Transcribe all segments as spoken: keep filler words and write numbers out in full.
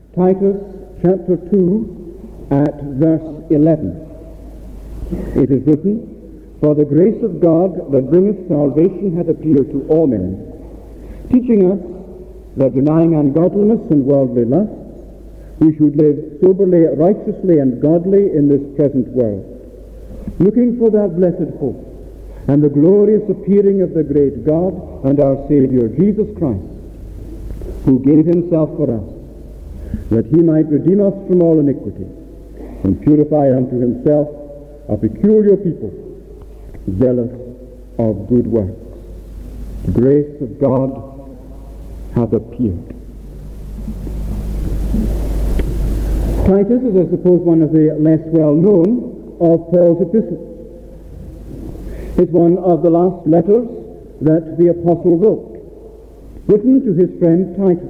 Titus chapter two at verse eleven. It is written, "For the grace of God that bringeth salvation hath appeared to all men, teaching us that denying ungodliness and worldly lust, we should live soberly, righteously, and godly in this present world, looking for that blessed hope and the glorious appearing of the great God and our Saviour Jesus Christ, who gave himself for us, that he might redeem us from all iniquity, and purify unto himself a peculiar people, zealous of good works. The grace of God hath appeared." Titus is, I suppose, one of the less well-known of Paul's epistles. It's one of the last letters that the apostle wrote, written to his friend Titus.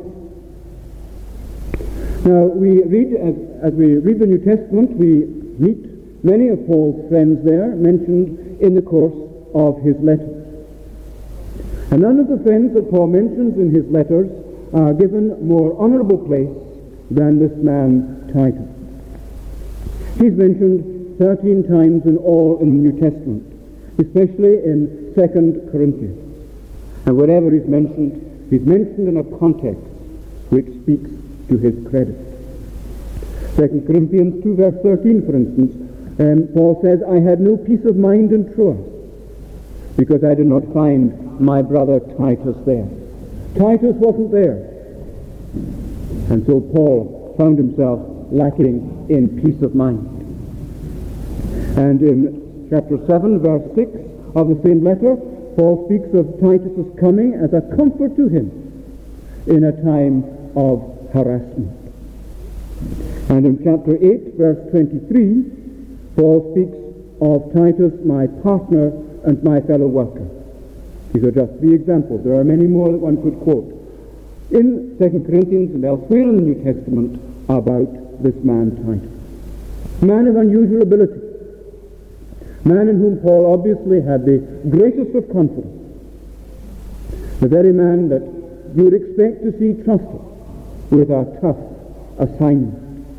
Now, we read, as, as we read the New Testament, we meet many of Paul's friends there, mentioned in the course of his letters. And none of the friends that Paul mentions in his letters are given more honorable place than this man Titus. He's mentioned thirteen times in all in the New Testament, especially in Second Corinthians. And wherever he's mentioned, he's mentioned in a context which speaks to his credit. Second Corinthians two verse thirteen, for instance, um, Paul says, "I had no peace of mind in Troas, because I did not find my brother Titus there." Titus wasn't there. And so Paul found himself lacking in peace of mind. And in chapter seven, verse six of the same letter, Paul speaks of Titus's coming as a comfort to him in a time of harassment. And in chapter eight, verse twenty-three, Paul speaks of Titus, my partner and my fellow worker. These are just three examples. There are many more that one could quote in Second Corinthians and elsewhere in the New Testament about this man Titus. Man of unusual ability. Man in whom Paul obviously had the greatest of confidence. The very man that you would expect to see trusted with a tough assignment.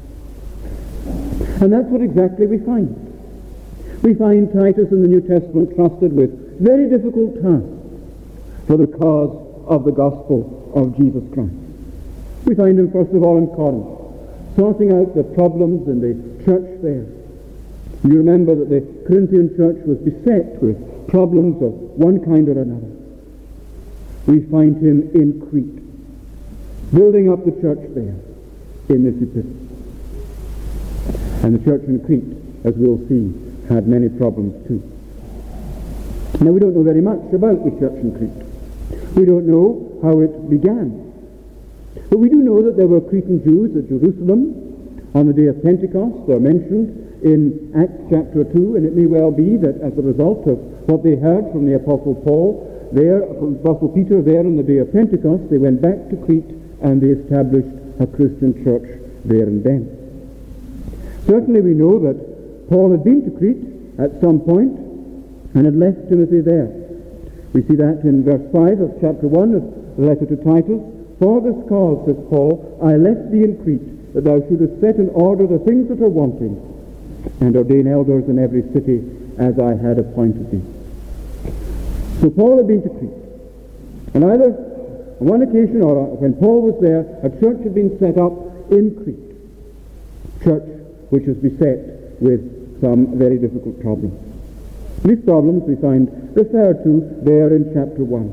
And that's what exactly we find. We find Titus in the New Testament trusted with very difficult tasks for the cause of the gospel of Jesus Christ. We find him first of all in Corinth, sorting out the problems in the church there. You remember that the Corinthian church was beset with problems of one kind or another. We find him in Crete, building up the church there in this epistle. And the church in Crete, as we'll see, had many problems too. Now, we don't know very much about the church in Crete. We don't know how it began. But we do know that there were Cretan Jews at Jerusalem on the day of Pentecost. They're mentioned in Acts chapter two, and it may well be that as a result of what they heard from the Apostle Paul there, from Apostle Peter there on the day of Pentecost, they went back to Crete and they established a Christian church there and then. Certainly we know that Paul had been to Crete at some point and had left Timothy there. We see that in verse five of chapter one of the letter to Titus. "For this cause," says Paul, "I left thee in Crete, that thou shouldest set in order the things that are wanting, and ordain elders in every city as I had appointed thee." So Paul had been to Crete. And either on one occasion or when Paul was there, a church had been set up in Crete. Church which was beset with some very difficult problems. These problems we find referred to there in chapter one.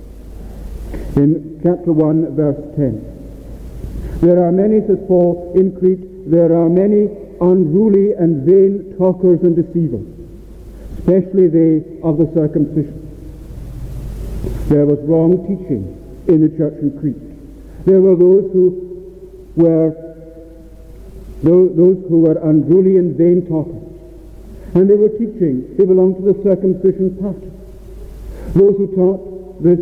In chapter one, verse ten. "There are many," says Paul, "in Crete, there are many unruly and vain talkers and deceivers, especially they of the circumcision." There was wrong teaching in the church in Crete. There were those who were those, those who were unruly and vain talkers. And they were teaching, they belonged to the circumcision party. Those who taught this,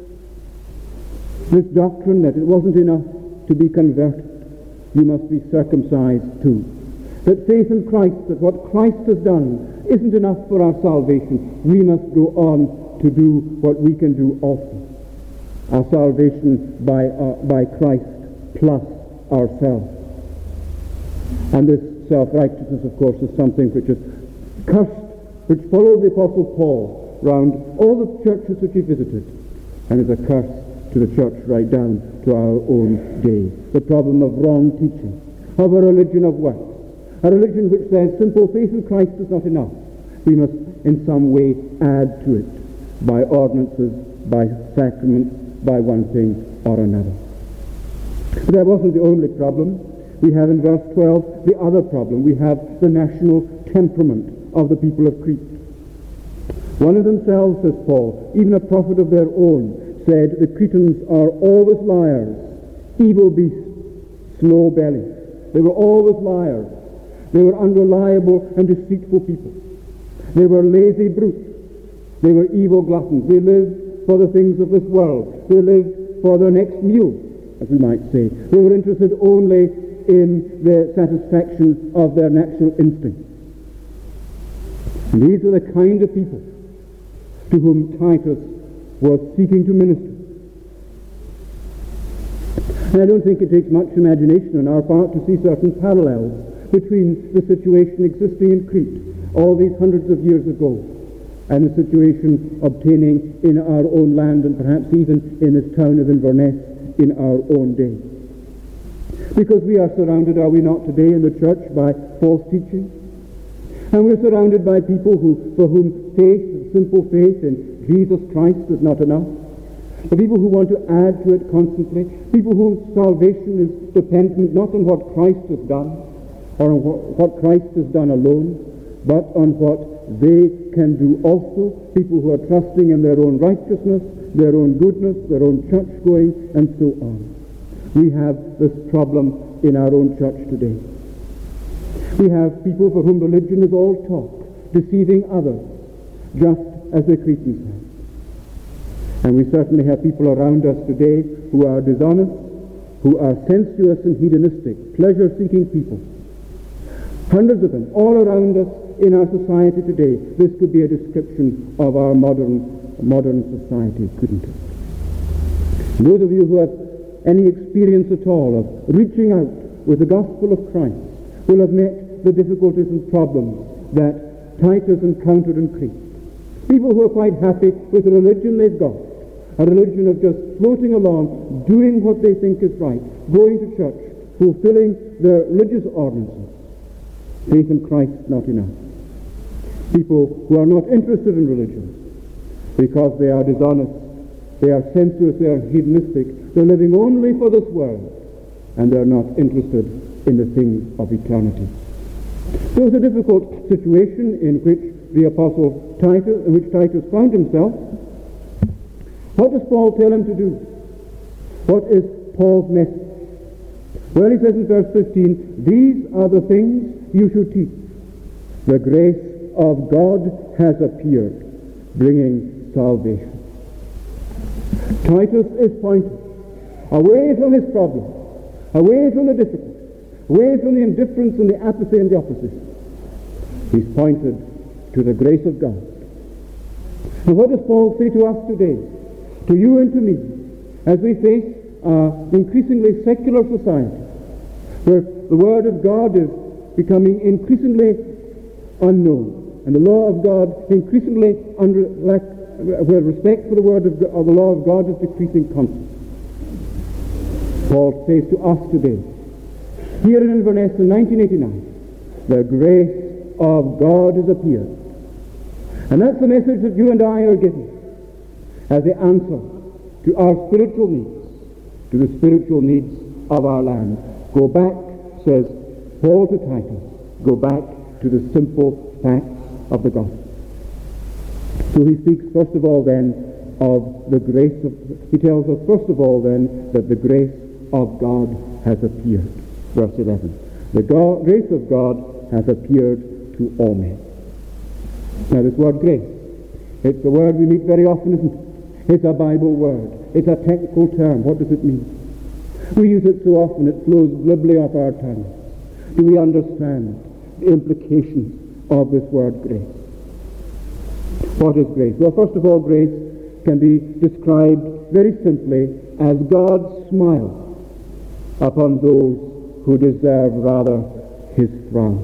this doctrine that it wasn't enough to be converted. You must be circumcised too. That faith in Christ, that what Christ has done isn't enough for our salvation. We must go on to do what we can do also. Our salvation by, uh, by Christ plus ourselves. And this self-righteousness, of course, is something which is cursed, which followed the Apostle Paul round all the churches which he visited, and is a curse to the church right down to our own day. The problem of wrong teaching, of a religion of works, a religion which says simple faith in Christ is not enough. We must in some way add to it by ordinances, by sacraments, by one thing or another. But that wasn't the only problem. We have in verse twelve the other problem. We have the national temperament of the people of Crete. One of themselves, says Paul, even a prophet of their own, said, the Cretans are always liars, evil beasts, slow-bellied. They were always liars. They were unreliable and deceitful people. They were lazy brutes. They were evil gluttons. They lived for the things of this world. They lived for their next meal, as we might say. They were interested only in the satisfaction of their natural instincts. And these are the kind of people to whom Titus was seeking to minister. And I don't think it takes much imagination on our part to see certain parallels between the situation existing in Crete all these hundreds of years ago and the situation obtaining in our own land and perhaps even in this town of Inverness in our own day. Because we are surrounded, are we not today in the church, by false teaching? And we're surrounded by people who, for whom faith, simple faith in Jesus Christ is not enough. The people who want to add to it constantly. People whose salvation is dependent not on what Christ has done or on what Christ has done alone, but on what they can do also. People who are trusting in their own righteousness, their own goodness, their own church going, and so on. We have this problem in our own church today. We have people for whom religion is all talk, deceiving others, just as the Cretans had. And we certainly have people around us today who are dishonest, who are sensuous and hedonistic, pleasure-seeking people. Hundreds of them, all around us in our society today. This could be a description of our modern modern society, couldn't it? Those of you who have any experience at all of reaching out with the gospel of Christ will have met the difficulties and problems that Titus encountered in Crete. People who are quite happy with the religion they've got, a religion of just floating along, doing what they think is right, going to church, fulfilling their religious ordinances. Faith in Christ not enough. People who are not interested in religion because they are dishonest, they are sensuous, they are hedonistic, they're living only for this world, and they're not interested in the things of eternity. So it's a difficult situation in which the Apostle Titus, in which Titus found himself. What does Paul tell him to do? What is Paul's message? Well, he says in verse fifteen, these are the things you should teach. The grace of God has appeared, bringing salvation. Titus is pointing away from his problem, away from the difficulty, away from the indifference and the apathy and the opposition. He's pointed to the grace of God. And what does Paul say to us today, to you and to me, as we face an increasingly secular society, where the Word of God is becoming increasingly unknown, and the law of God increasingly under, like, where respect for the word of, of the law of God is decreasing constantly. Paul says to us today, here in Inverness in nineteen eighty-nine, the grace of God has appeared. And that's the message that you and I are getting as the answer to our spiritual needs, to the spiritual needs of our land. Go back, says Paul to Titus, go back to the simple facts of the gospel. So he speaks first of all then of the grace of, he tells us first of all then that the grace of God has appeared. Verse eleven. The God, grace of God has appeared to all men. Now this word grace, it's a word we meet very often, isn't it? It's a Bible word. It's a technical term. What does it mean? We use it so often it flows glibly off our tongue. Do we understand the implications of this word grace? What is grace? Well, first of all, grace can be described very simply as God's smile. upon those who deserve rather his frown.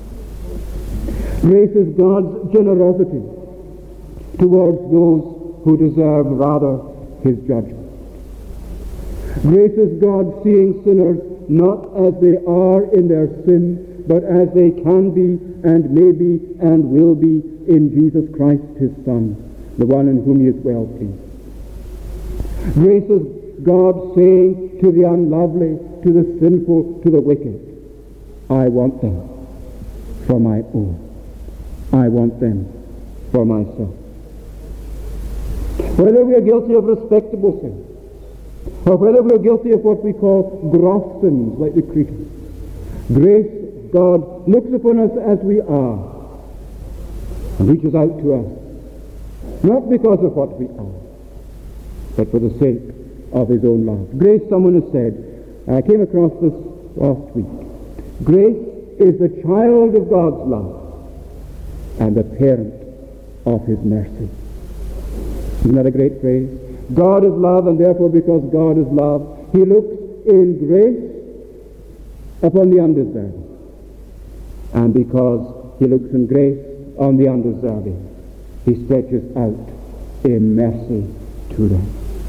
Grace is God's generosity towards those who deserve rather his judgment. Grace is God seeing sinners not as they are in their sin, but as they can be and may be and will be in Jesus Christ his Son, the one in whom he is well pleased. Grace is God saying to the unlovely, to the sinful, to the wicked, I want them for my own. I want them for myself. Whether we are guilty of respectable sins, or whether we are guilty of what we call gross sins, like the Cretans, grace, God looks upon us as we are and reaches out to us, not because of what we are, but for the sake of his own love. Grace, someone has said, I came across this last week, grace is the child of God's love and the parent of his mercy. Isn't that a great phrase? God is love, and therefore because God is love, he looks in grace upon the undeserving. And because he looks in grace on the undeserving, he stretches out in mercy to them.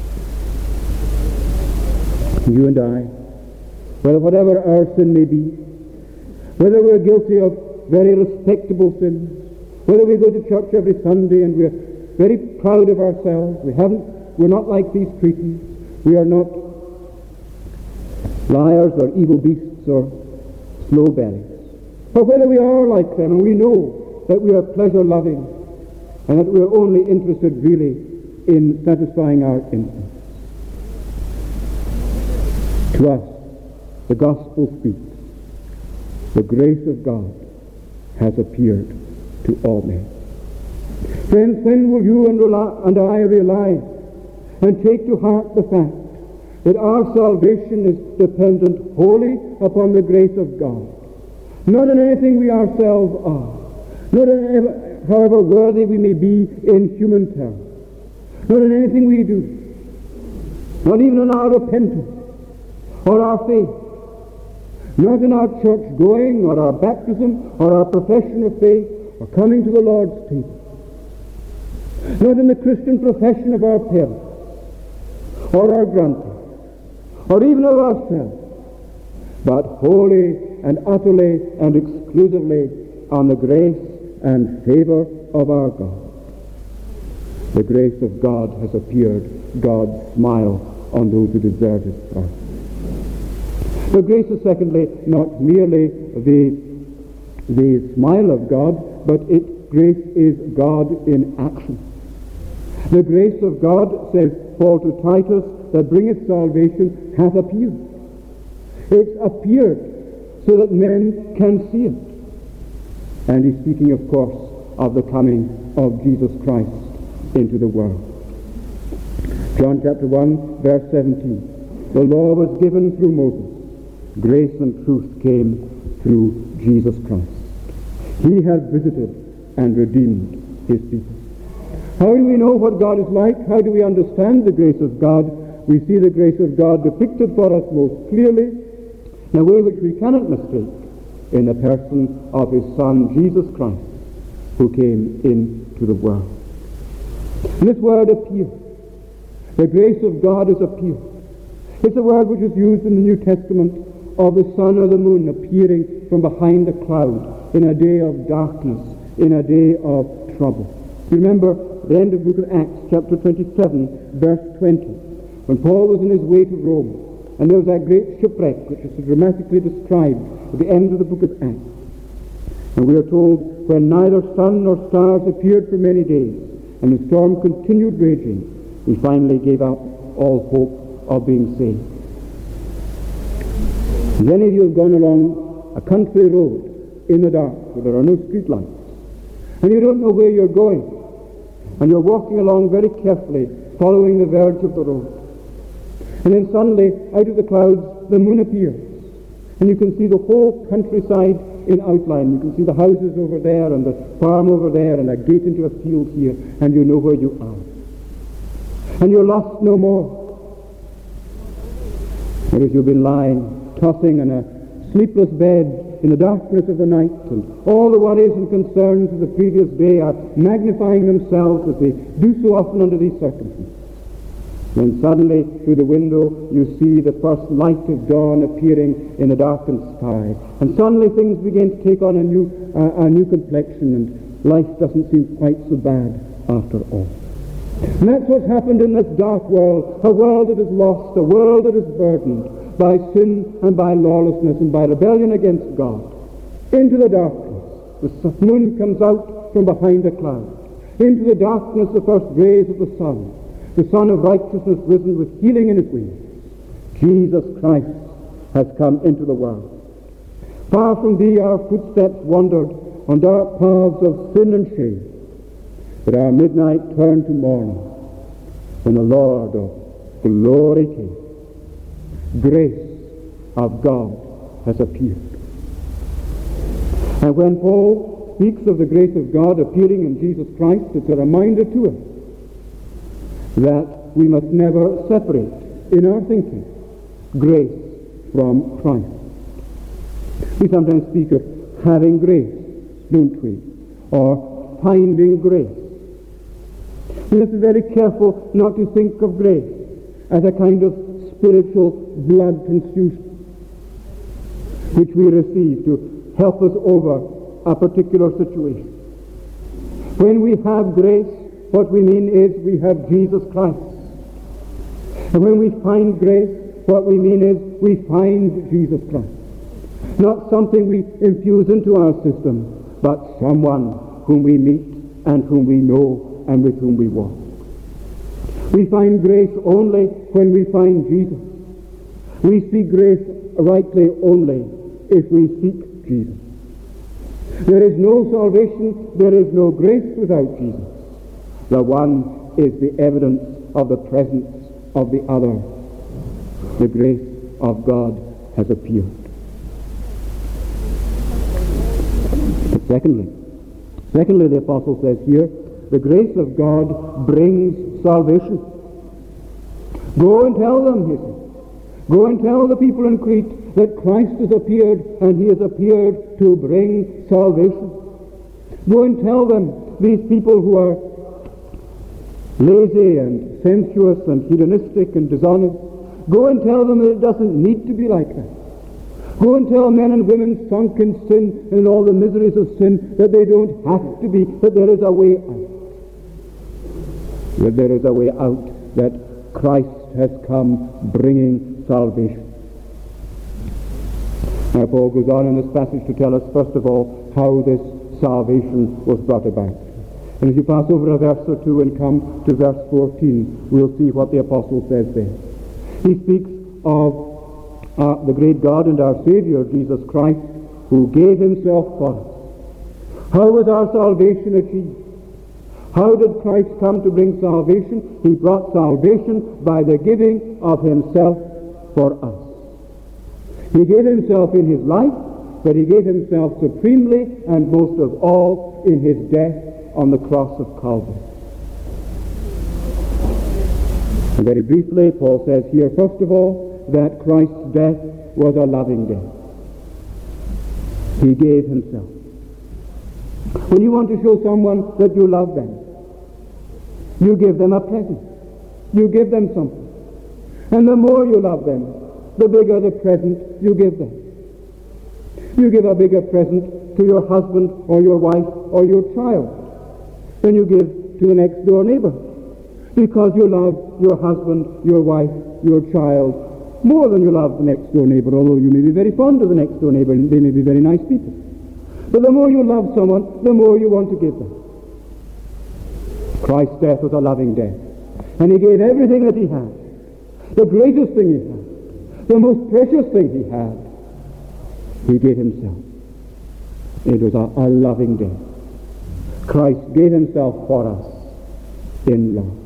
You and I, well, whatever our sin may be, whether we're guilty of very respectable sins, whether we go to church every Sunday and we're very proud of ourselves, we haven't, we're not like these Cretans, we are not liars or evil beasts or slow bellies. But whether we are like them and we know that we are pleasure-loving and that we are only interested really in satisfying our instincts, to us the gospel speaks. The grace of God has appeared to all men. Friends, when will you and, rely, and I realize and take to heart the fact that our salvation is dependent wholly upon the grace of God, not on anything we ourselves are, not on ever, however worthy we may be in human terms, not on anything we do, not even on our repentance or our faith, not in our church going or our baptism or our profession of faith or coming to the Lord's table, not in the Christian profession of our parents or our grandparents or even of ourselves, but wholly and utterly and exclusively on the grace and favor of our God. The grace of God has appeared, God's smile on those who deserve his wrath. But grace is secondly not merely the, the smile of God, but it, grace is God in action. The grace of God, says Paul to Titus, that bringeth salvation hath appeared. It's appeared so that men can see it. And he's speaking, of course, of the coming of Jesus Christ into the world. John chapter one, verse seventeen. The law was given through Moses. Grace and truth came through Jesus Christ. He has visited and redeemed his people. How do we know what God is like? How do we understand the grace of God? We see the grace of God depicted for us most clearly in a way which we cannot mistake in the person of his Son, Jesus Christ, who came into the world. And this word appeared. The grace of God has appeared. It's a word which is used in the New Testament of the sun or the moon appearing from behind a cloud in a day of darkness, in a day of trouble. You remember the end of the book of Acts, chapter twenty-seven, verse twenty, when Paul was on his way to Rome, and there was that great shipwreck which is dramatically described at the end of the book of Acts. And we are told, when neither sun nor stars appeared for many days, and the storm continued raging, he finally gave up all hope of being saved. If any of you have gone along a country road in the dark where there are no street lights, and you don't know where you're going, and you're walking along very carefully, following the verge of the road, and then suddenly, out of the clouds, the moon appears, and you can see the whole countryside in outline. You can see the houses over there, and the farm over there, and a gate into a field here, and you know where you are. And you're lost no more. Or as you've been lying, tossing in a sleepless bed in the darkness of the night, and all the worries and concerns of the previous day are magnifying themselves as they do so often under these circumstances. When suddenly, through the window, you see the first light of dawn appearing in the darkened sky, and suddenly things begin to take on a new, uh, a new complexion, and life doesn't seem quite so bad after all. And that's what's happened in this dark world, a world that is lost, a world that is burdened by sin and by lawlessness and by rebellion against God. Into the darkness, the moon comes out from behind a cloud. Into the darkness, the first rays of the sun. The Son of Righteousness risen with healing in his wings. Jesus Christ has come into the world. Far from thee our footsteps wandered on dark paths of sin and shame, but our midnight turned to morning when the Lord of glory came. Grace of God has appeared. And when Paul speaks of the grace of God appearing in Jesus Christ, it's a reminder to us that we must never separate in our thinking grace from Christ. We sometimes speak of having grace, don't we? Or finding grace. We have to be very careful not to think of grace as a kind of spiritual blood transfusion which we receive to help us over a particular situation. When we have grace, what we mean is we have Jesus Christ. And when we find grace, what we mean is we find Jesus Christ. Not something we infuse into our system, but someone whom we meet and whom we know and with whom we walk. We find grace only when we find Jesus. We see grace rightly only if we seek Jesus. There is no salvation, there is no grace without Jesus. The one is the evidence of the presence of the other. The grace of God has appeared. But secondly, secondly, the apostle says here, the grace of God brings salvation. Go and tell them, he says. Go and tell the people in Crete that Christ has appeared, and he has appeared to bring salvation. Go and tell them, these people who are lazy and sensuous and hedonistic and dishonest, go and tell them that it doesn't need to be like that. Go and tell men and women sunk in sin and in all the miseries of sin that they don't have to be, that there is a way out. That there is a way out, that Christ has come bringing salvation. Now Paul goes on in this passage to tell us, first of all, how this salvation was brought about. And if you pass over a verse or two and come to verse fourteen, we'll see what the apostle says there. He speaks of uh, the great God and our Savior, Jesus Christ, who gave himself for us. How was our salvation achieved? How did Christ come to bring salvation? He brought salvation by the giving of himself for us. He gave himself in his life, but he gave himself supremely and most of all in his death on the cross of Calvary. And very briefly, Paul says here, first of all, that Christ's death was a loving death. He gave himself. When you want to show someone that you love them, you give them a present. You give them something. And the more you love them, the bigger the present you give them. You give a bigger present to your husband or your wife or your child than you give to the next door neighbor, because you love your husband, your wife, your child more than you love the next door neighbor, although you may be very fond of the next door neighbor and they may be very nice people. But the more you love someone, the more you want to give them. Christ's death was a loving death, and he gave everything that he had, the greatest thing he had, the most precious thing he had. He gave himself. It was a, a loving death. Christ gave himself for us in love.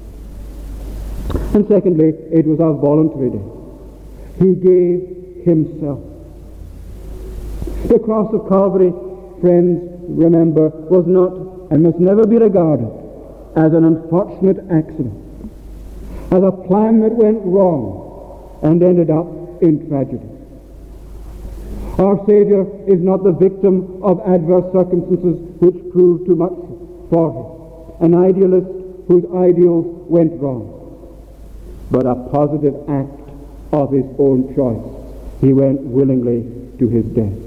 And secondly, it was a voluntary death. He gave himself. The cross of Calvary, friends, remember, was not and must never be regarded as an unfortunate accident, as a plan that went wrong and ended up in tragedy. Our Saviour is not the victim of adverse circumstances which proved too much for him, an idealist whose ideals went wrong, but a positive act of his own choice. He went willingly to his death.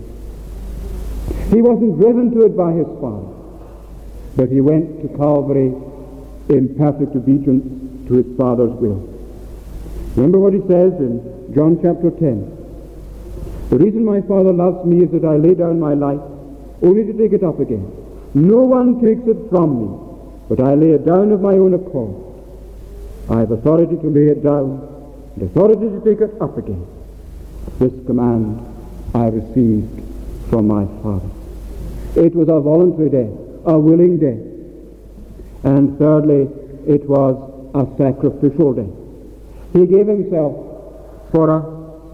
He wasn't driven to it by his Father, but he went to Calvary in perfect obedience to his Father's will. Remember what he says in John chapter ten. The reason my Father loves me is that I lay down my life only to take it up again. No one takes it from me, but I lay it down of my own accord. I have authority to lay it down and authority to take it up again. This command I received from my Father. It was a voluntary death, a willing death. And thirdly, it was a sacrificial death. He gave himself for us.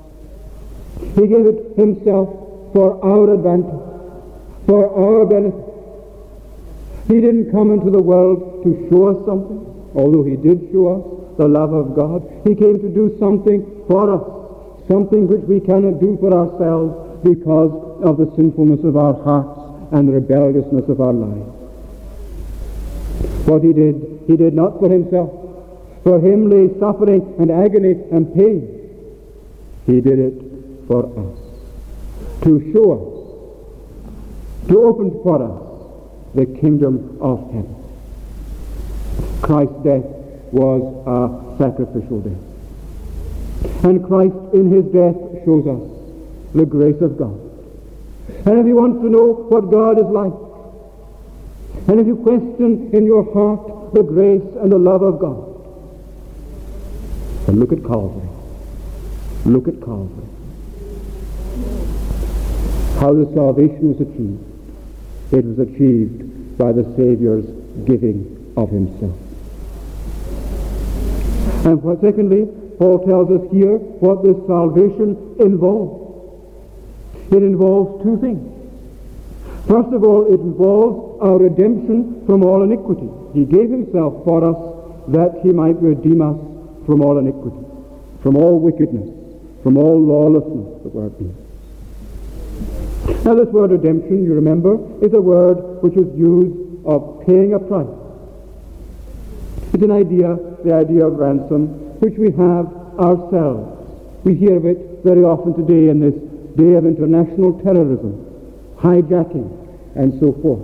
He gave it himself for our advantage, for our benefit. He didn't come into the world to show us something, although he did show us the love of God. He came to do something for us, something which we cannot do for ourselves because of the sinfulness of our hearts and the rebelliousness of our lives. What he did, he did not for himself. For him lay suffering and agony and pain. He did it for us, to show us, to open for us the kingdom of heaven. Christ's death was a sacrificial death. And Christ in his death shows us the grace of God. And if you want to know what God is like, and if you question in your heart the grace and the love of God, then look at Calvary. Look at Calvary. How the salvation was achieved. It was achieved by the Saviour's giving of himself. And what, secondly, Paul tells us here what this salvation involves. It involves two things. First of all, it involves our redemption from all iniquity. He gave himself for us that he might redeem us from all iniquity, from all wickedness, from all lawlessness, the word means. Now this word redemption, you remember, is a word which is used of paying a price. It's an idea, the idea of ransom, which we have ourselves. We hear of it very often today in this day of international terrorism, hijacking, and so forth.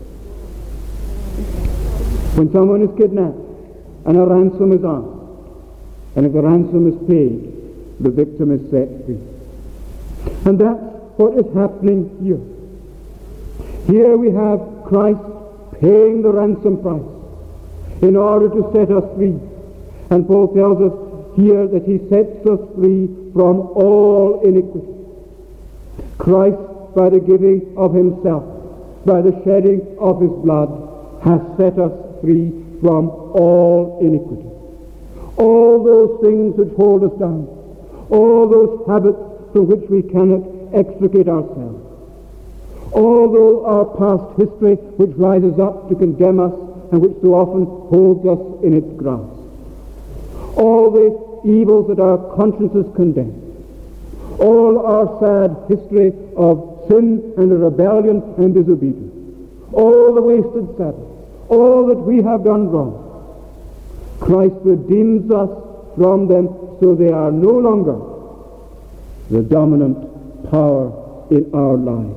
When someone is kidnapped and a ransom is asked, and if the ransom is paid, the victim is set free. And that's what is happening here. Here we have Christ paying the ransom price in order to set us free. And Paul tells us here that he sets us free from all iniquity. Christ, by the giving of himself, by the shedding of his blood, has set us free from all iniquity. All those things which hold us down, all those habits from which we cannot extricate ourselves, all those our past history which rises up to condemn us and which so often holds us in its grasp, all the evils that our consciences condemn, all our sad history of sin and rebellion and disobedience, all the wasted Sabbath, all that we have done wrong, Christ redeems us from them so they are no longer the dominant power in our lives.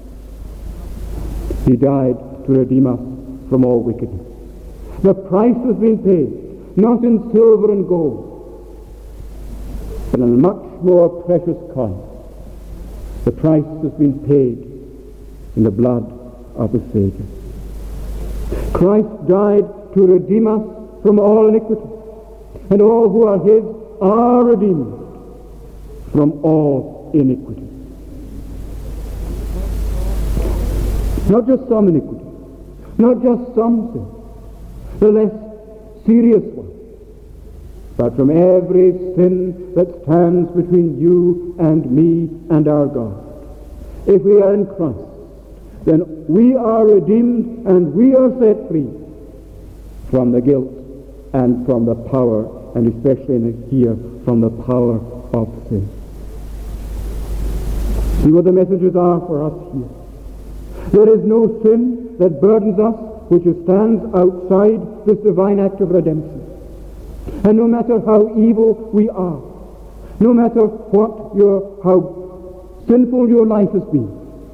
He died to redeem us from all wickedness. The price has been paid, not in silver and gold, but in a much more precious coin. The price has been paid in the blood of the Savior. Christ died to redeem us from all iniquity, and all who are his are redeemed from all iniquity. Not just some iniquity, not just some sin, the less serious one, but from every sin that stands between you and me and our God. If we are in Christ, then we are redeemed and we are set free from the guilt and from the power, and especially in here, from the power of sin. See what the messages are for us here. There is no sin that burdens us which stands outside this divine act of redemption. And no matter how evil we are, no matter what your, how sinful your life has been,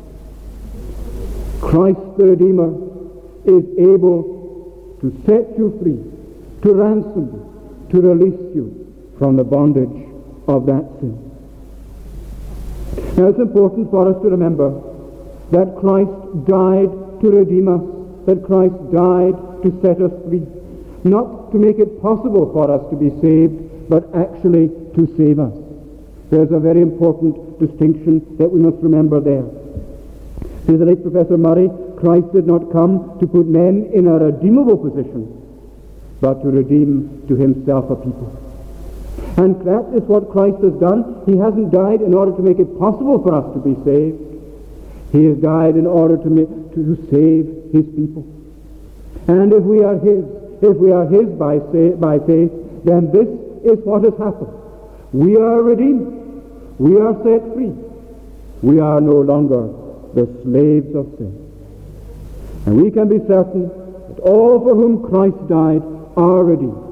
Christ the Redeemer is able to set you free, to ransom you, to release you from the bondage of that sin. Now it's important for us to remember that Christ died to redeem us, that Christ died to set us free, not to make it possible for us to be saved, but actually to save us. There's a very important distinction that we must remember there. Says the late Professor Murray, Christ did not come to put men in a redeemable position, but to redeem to himself a people. And that is what Christ has done. He hasn't died in order to make it possible for us to be saved. He has died in order to, make, to save his people. And if we are his, if we are his by, say, by faith, then this is what has happened. We are redeemed. We are set free. We are no longer the slaves of sin. And we can be certain that all for whom Christ died are redeemed.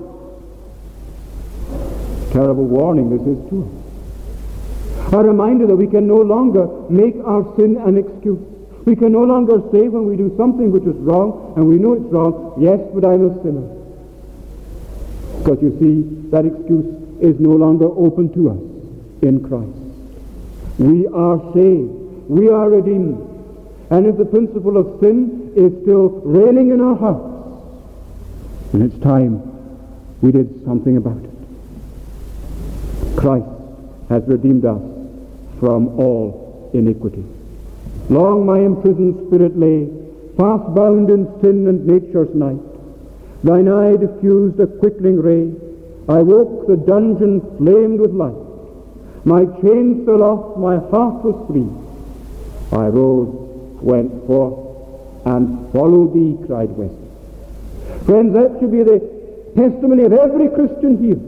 Terrible warning this is to us. A reminder that we can no longer make our sin an excuse. We can no longer say when we do something which is wrong, and we know it's wrong, yes, but I'm a sinner. Because you see, that excuse is no longer open to us in Christ. We are saved. We are redeemed. And if the principle of sin is still reigning in our hearts, then it's time we did something about it. Christ has redeemed us from all iniquity. Long my imprisoned spirit lay, fast bound in sin and nature's night. Thine eye diffused a quickening ray. I woke, the dungeon flamed with light. My chains fell off, my heart was free. I rose, went forth, and followed thee, cried Wesley. Friends, that should be the testimony of every Christian here.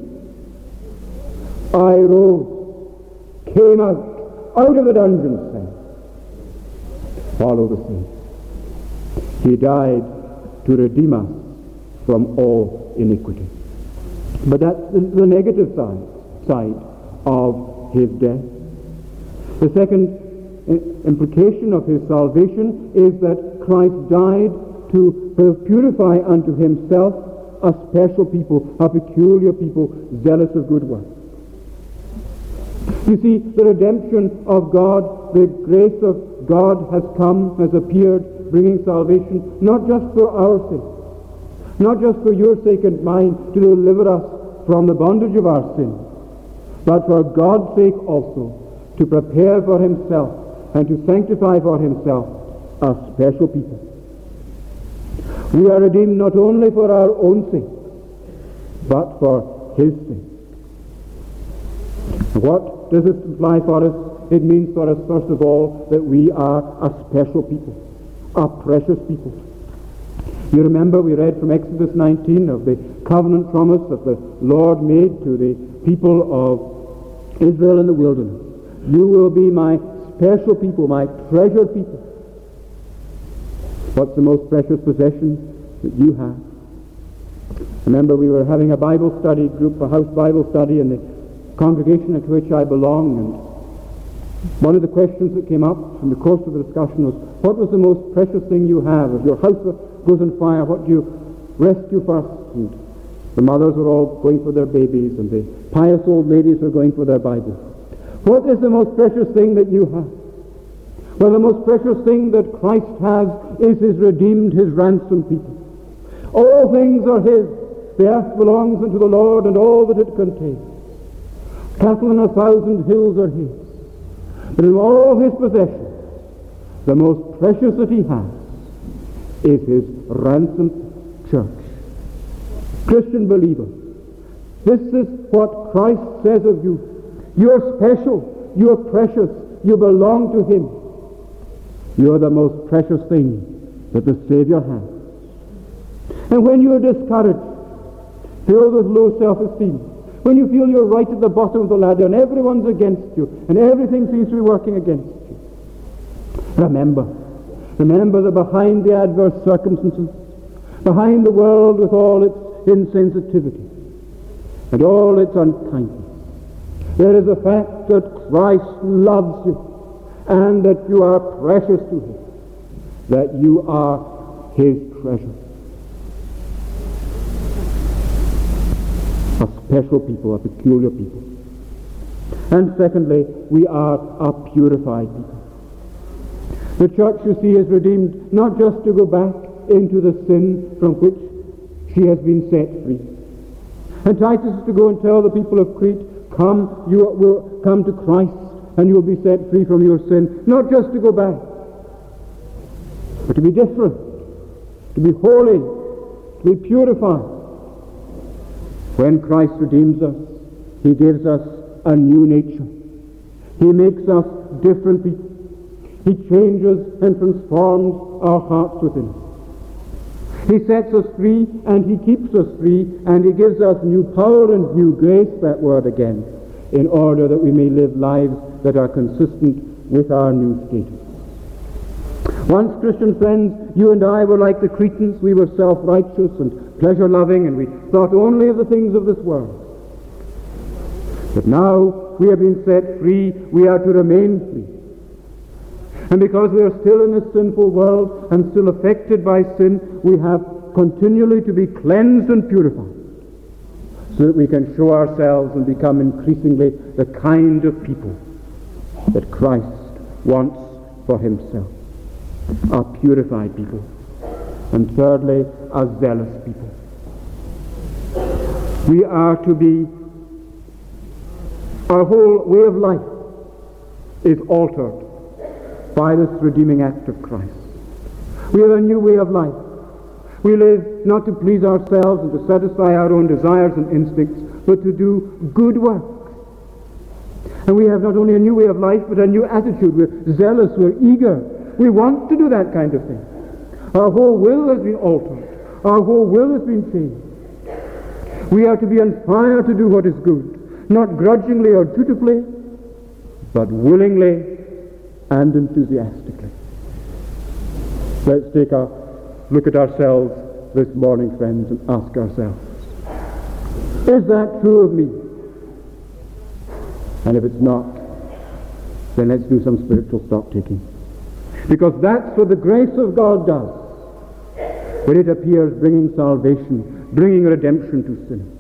I rose, came out, out of the dungeon cell. Follow the Savior. He died to redeem us from all iniquity. But that's the, the negative side, side of his death. The second implication of his salvation is that Christ died to purify unto himself a special people, a peculiar people, zealous of good works. You see, the redemption of God, the grace of God has come, has appeared, bringing salvation, not just for our sake, not just for your sake and mine, to deliver us from the bondage of our sin, but for God's sake also, to prepare for himself and to sanctify for himself a special people. We are redeemed not only for our own sake, but for his sake. What does this imply for us? It means for us, first of all, that we are a special people, a precious people. You remember we read from Exodus nineteen of the covenant promise that the Lord made to the people of Israel in the wilderness. You will be my special people, my treasured people. What's the most precious possession that you have? Remember we were having a Bible study group, a house Bible study in the congregation to which I belong, and one of the questions that came up in the course of the discussion was, what was the most precious thing you have? If your house goes on fire, what do you rescue first? And the mothers were all going for their babies, and the pious old ladies were going for their Bibles. What is the most precious thing that you have? Well, the most precious thing that Christ has is his redeemed, his ransomed people. All things are his. The earth belongs unto the Lord and all that it contains. Cattle on a thousand hills are his. But in all his possessions, the most precious that he has is his ransomed church. Christian believer, this is what Christ says of you. You're special, you're precious, you belong to him. You're the most precious thing that the Savior has. And when you're discouraged, filled with low self-esteem, when you feel you're right at the bottom of the ladder and everyone's against you and everything seems to be working against you, Remember, remember that behind the adverse circumstances, behind the world with all its insensitivity and all its unkindness, there is the fact that Christ loves you and that you are precious to him, that you are his treasure. A special people, a peculiar people. And secondly, we are a purified people. The church, you see, is redeemed not just to go back into the sin from which she has been set free. And Titus is to go and tell the people of Crete, come, you will come to Christ and you will be set free from your sin. Not just to go back, but to be different, to be holy, to be purified. When Christ redeems us, he gives us a new nature. He makes us different people. He changes and transforms our hearts within us. He sets us free and he keeps us free, and he gives us new power and new grace, that word again, in order that we may live lives that are consistent with our new status. Once, Christian friends, you and I were like the Cretans. We were self-righteous and pleasure-loving, and we thought only of the things of this world. But now we have been set free, we are to remain free. And because we are still in this sinful world and still affected by sin, we have continually to be cleansed and purified so that we can show ourselves and become increasingly the kind of people that Christ wants for himself. A purified people. And thirdly, a zealous people. We are to be, our whole way of life is altered by this redeeming act of Christ. We have a new way of life. We live not to please ourselves and to satisfy our own desires and instincts, but to do good works. And we have not only a new way of life, but a new attitude. We're zealous, we're eager. We want to do that kind of thing. Our whole will has been altered. Our whole will has been changed. We are to be on fire to do what is good, not grudgingly or dutifully, but willingly and enthusiastically. Let's take a look at ourselves this morning, friends, and ask ourselves, is that true of me? And if it's not, then let's do some spiritual stock taking. Because that's what the grace of God does when it appears, bringing salvation, bringing redemption to sinners.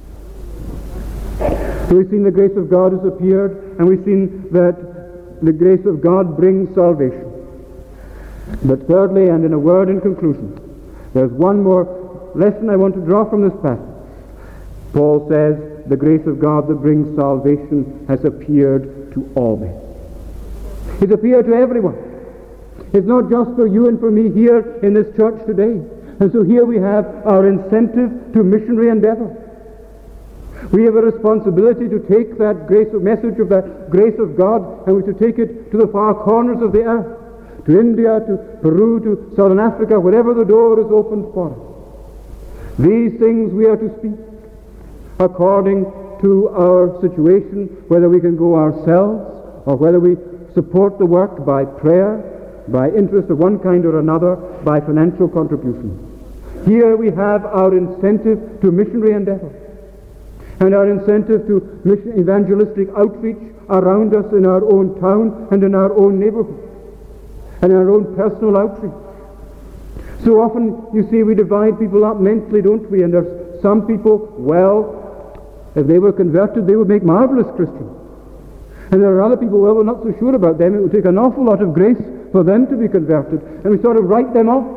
So we've seen the grace of God has appeared, and we've seen that the grace of God brings salvation. But thirdly, and in a word in conclusion, there's one more lesson I want to draw from this passage. Paul says, the grace of God that brings salvation has appeared to all men. It's appeared to everyone. It's not just for you and for me here in this church today. And so here we have our incentive to missionary endeavor. We have a responsibility to take that grace of message of that grace of God, and we to take it to the far corners of the earth, to India, to Peru, to Southern Africa, wherever the door is opened for us. These things we are to speak according to our situation, whether we can go ourselves or whether we support the work by prayer, by interest of one kind or another, by financial contribution. Here we have our incentive to missionary endeavor, and our incentive to mission evangelistic outreach around us in our own town and in our own neighborhood, and in our own personal outreach. So often, you see, we divide people up mentally, don't we? And there's some people, well, if they were converted, they would make marvelous Christians. And there are other people, well, we're not so sure about them. It would take an awful lot of grace for them to be converted. And we sort of write them off.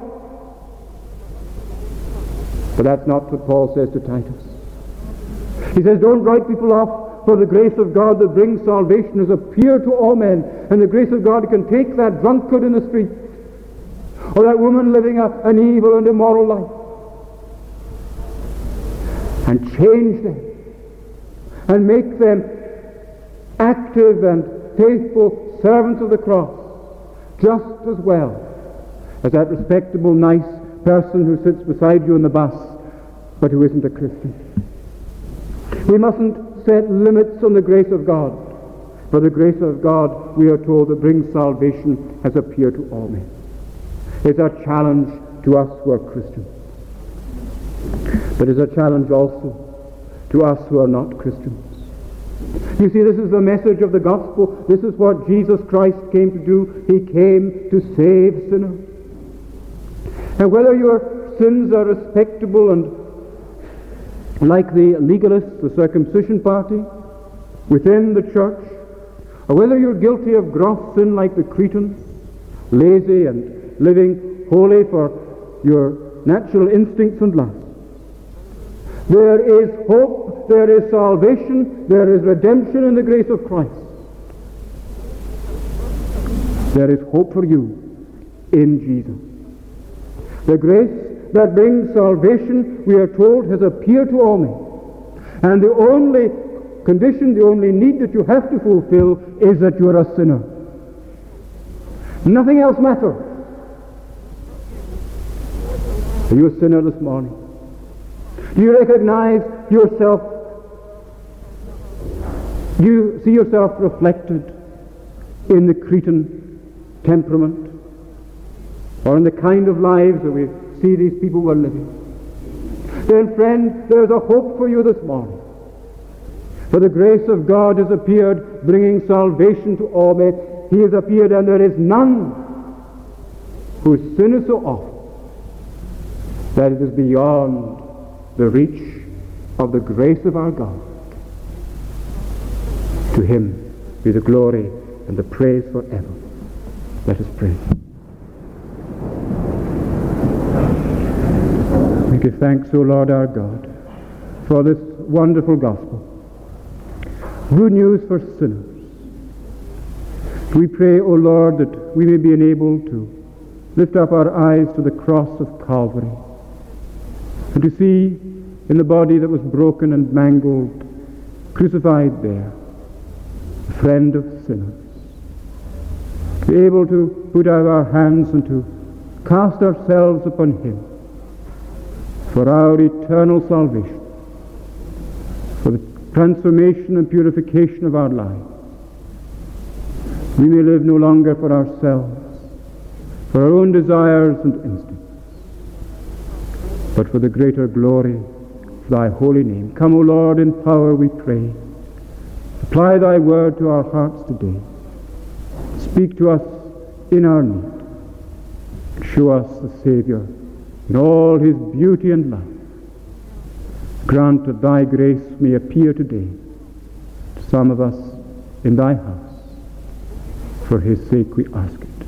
But that's not what Paul says to Titus. He says, don't write people off, for the grace of God that brings salvation has appeared to all men. And the grace of God can take that drunkard in the street, or that woman living a, an evil and immoral life, and change them, and make them active and faithful servants of the cross, just as well as that respectable, nice person who sits beside you in the bus, but who isn't a Christian. We mustn't set limits on the grace of God For the grace of God, we are told, that brings salvation has appeared to all men. It's a challenge to us who are Christians. But it's a challenge also to us who are not Christians. You see, this is the message of the gospel. This is what Jesus Christ came to do. He came to save sinners. And whether your sins are respectable and like the legalists, the circumcision party, within the church, or whether you're guilty of gross sin like the Cretans, lazy and living wholly for your natural instincts and lusts, there is hope, there is salvation, there is redemption in the grace of Christ. There is hope for you in Jesus. The grace that brings salvation, we are told, has appeared to all men. And the only condition, the only need that you have to fulfill is that you are a sinner. Nothing else matters. Are you a sinner this morning? Do you recognize yourself? Do you see yourself reflected in the Cretan temperament, or in the kind of lives that we see these people were living? Then, friend, there is a hope for you this morning. For the grace of God has appeared, bringing salvation to all men. He has appeared, and there is none whose sin is so awful that it is beyond the reach of the grace of our God. To Him be the glory and the praise forever. Let us pray. We give thanks, O Lord our God, for this wonderful gospel. Good news for sinners. We pray, O Lord, that we may be enabled to lift up our eyes to the cross of Calvary, and to see in the body that was broken and mangled, crucified there, the friend of sinners. To be able to put out our hands and to cast ourselves upon Him for our eternal salvation, for the transformation and purification of our lives. We may live no longer for ourselves, for our own desires and instincts, but for the greater glory of Thy holy name. Come, O Lord, in power, we pray. Apply Thy word to our hearts today. Speak to us in our need. Show us the Savior in all His beauty and love. Grant that Thy grace may appear today to some of us in Thy house. For His sake we ask it.